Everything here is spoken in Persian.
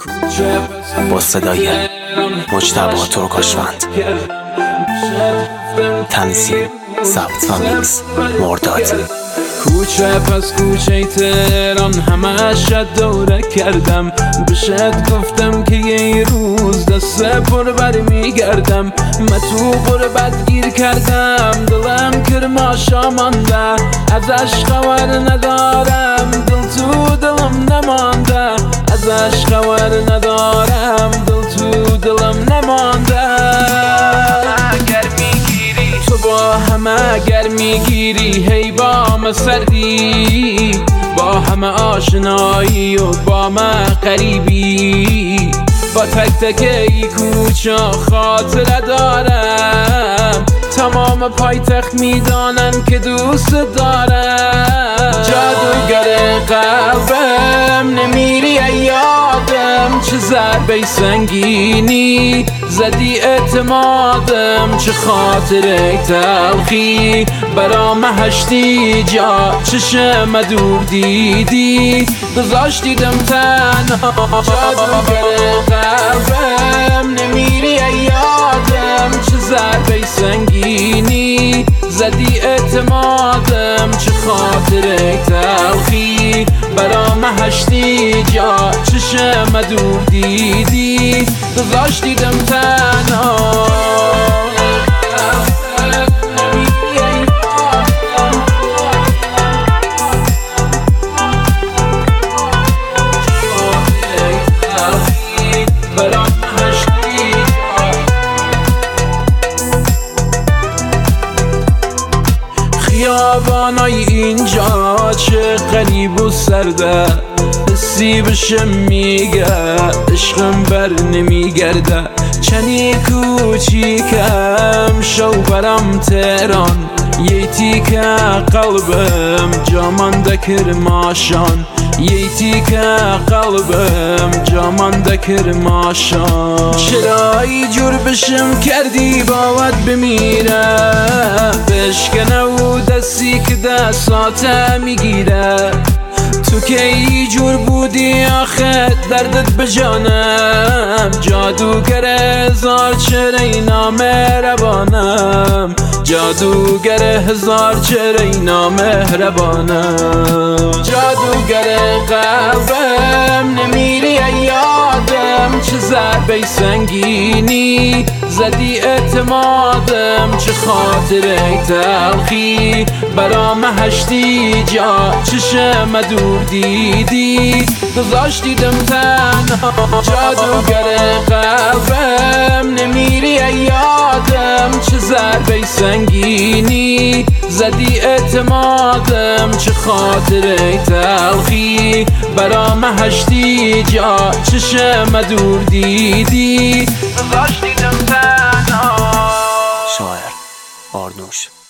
با صدای مجتبی ترکاشوند، تنظیم ثبت و میکس مرداد. کوچه پس کوچه تهران همش دوره کردم، بهشت گفتم که یه روز دست پر بر میگردم. من تو غربت گیر کردم، دلم کرماشا مانده، ازش خبر ندارم، دل تو دلم نمانده، ازش خبر ندارم، دل تو دلم نمانده. با همه گر میگیری هی با من سردی، با همه آشنایی و با من قریبی، با تک تک ای کوچه خاطره دارم، تمام پایتخت میدانن که دوست دارم. جادوگر قلبم نمیری یادم، چه ضربه سنگینی زدی اعتمادم، چه خاطره تلخی برام هشتی، جا چشم دور دیدی گذاشتیدم تنها. جادوگر قلبم نمیری یادم، چه ضربه سنگینی زدی اعتمادم، چه خاطره تلخی برام هشتی، جا چشم دور دیدی گذاشتیدم تنها. خیابانای اینجا چه غریب و سرده، حسی بشه میگه عشقم بر نمیگرده. چنی کوچیکم شو برم تهران، یه تیکه قلبم جامانده کرماشان، یه تیکه قلبم جامانده کرماشان. چرا ای جور بشم کردی باید بمیره، بشکنه و دستی که دستاته میگیره. تو که ای جور بودی آخه دردت بجانم، جادوگر هزار چهره اینا مهربانم، جادوگر هزار چهره اینا مهربانم. جادوگر قلبم نمیری یادم، چه ضربه سنگینی زدی اعتمادم، چه خاطره تلخی برام هشتی، جا چشم دور دیدی گذاشتیدم تنها. جادوگر قلبم نمیری یادم، چه ضربه سنگینی زدی اعتمادم، چه خاطره تلخی برام هشتی، جا چشم دور دیدی گذاشتیدم تنها. شاعر آرنوش.